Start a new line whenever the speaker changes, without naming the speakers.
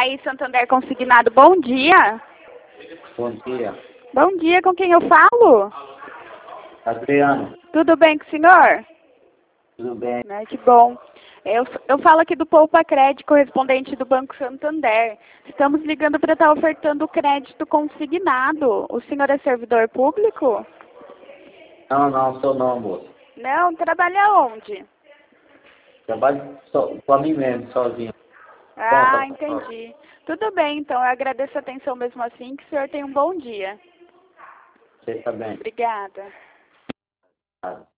Itaí Santander Consignado, bom dia.
Bom dia.
Bom dia, com quem eu falo?
Adriano,
Tudo bem com o senhor?
tudo bem?
Que bom. Eu falo aqui do Poupa Crédito, correspondente do Banco Santander. Estamos ligando para estar ofertando crédito consignado. O senhor é servidor público?
Não, sou não, moço.
Não, trabalha onde?
Trabalho pra mim mesmo, sozinho.
Ah, entendi. Tudo bem, então. Eu agradeço a atenção mesmo assim. Que o senhor tenha um bom dia.
Você tá bem?
Obrigada.